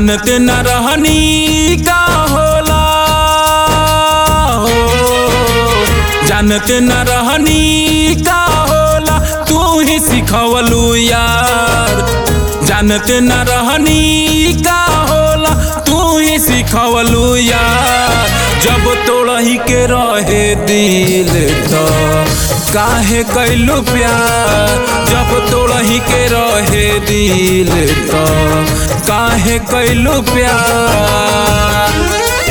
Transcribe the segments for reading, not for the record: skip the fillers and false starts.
जानते न रहनी का होला हो, जानते न रहनी का होला तू ही सिखवलू यार। जानते न रहनी का होला तू ही सिखवलू यार। जब तोड़ही के रहे दिल तो काहे कैलू प्यार। जब तोड़ही के रहे दिल तो काहे कैलू प्यार।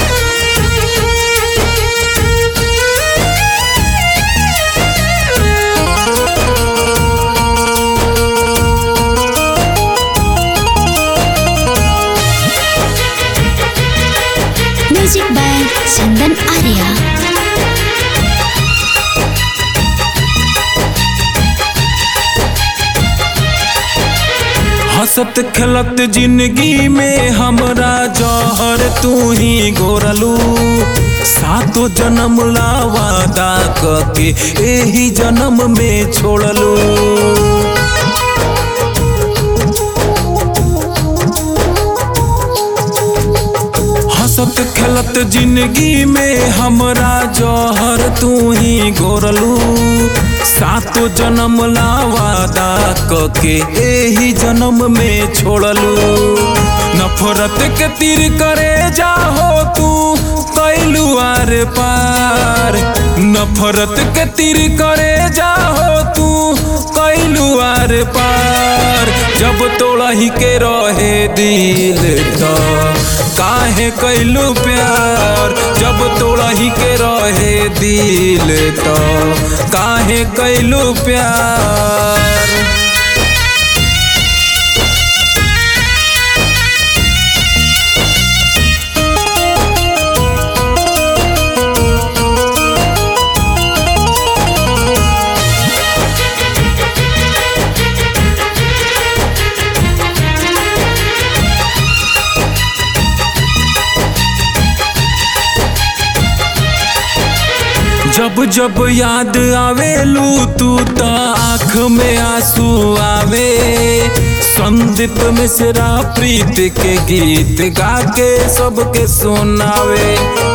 Music by Chandan Arya. हंसत खेलत जिंदगी में हमरा जहर तू ही घोरलू। सातो जन्म ला वादा करके एही जन्म में छोड़लू। हंसत खेलत जिंदगी में हमरा जहर तू ही घोरलू। सातो जन्म ला वादा करके एही जन्म में छोड़लू। नफरत के तीर करे जाहो तू कैलू आर पार। नफरत के तीर करे जाहो तू कैलू आर पार। जब तोड़ही के रहे दिल तो काहे कैलू प्यार। जब तोड़ही के रहे दिल तो काहे कैलू प्यार। जब जब याद आवेलू तू तो आँख में आंसू आवे। संदीप मिश्रा प्रीत के गीत गा के सबके सुनावे।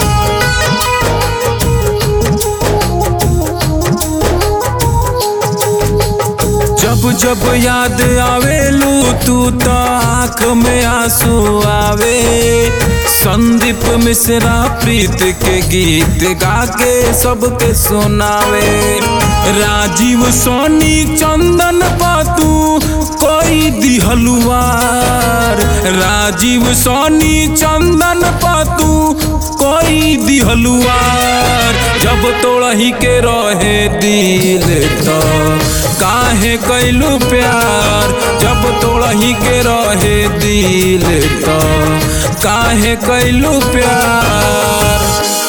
जब जब याद आवेलू तू तो आँख में आंसू आवे। संदीप मिश्रा प्रीत के गीत गा के सबके सुनावे। राजीव सोनी चंदन पातू कोई दिहलुआर। राजीव सोनी चंदन पातू कोई दिहलुआर। जब तोड़ही के रहे दिल तो काहे कैलू प्यार। जब तोड़ही के रहे दिल तो काहे कैलू प्यार।